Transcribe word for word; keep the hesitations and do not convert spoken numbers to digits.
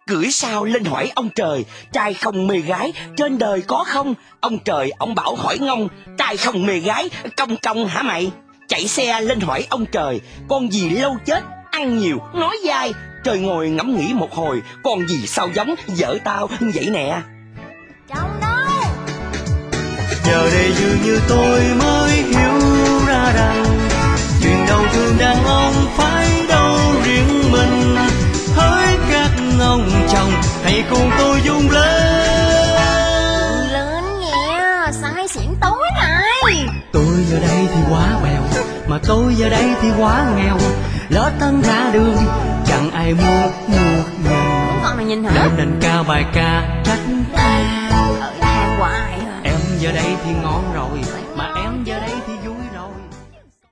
Cưỡi sao lên hỏi ông trời, trai không mê gái, trên đời có không? Ông trời ông bảo hỏi ngông, trai không mê gái, công công hả mày? Chạy xe lên hỏi ông trời, con gì lâu chết, ăn nhiều, nói dai. Trời ngồi ngẫm nghĩ một hồi, con gì sao giống vợ tao vậy nè. Chồng đâu? Giờ đây dường như tôi mới hiểu ra rằng chuyện đau thương đàn ông phải đau riêng mình. Hỡi các ông chồng, hãy cùng tôi dung lên. Lên nghe, sai xỉn tối này. Tôi giờ đây thì quá bèo, mà tôi giờ đây thì quá nghèo. Lỡ thân ra đường, chẳng ai muốn mua nhận. Con này nhìn hả? Nên đành ca bài ca trách ta. Ở hàng hoài à. Em giờ đây thì ngon rồi, mà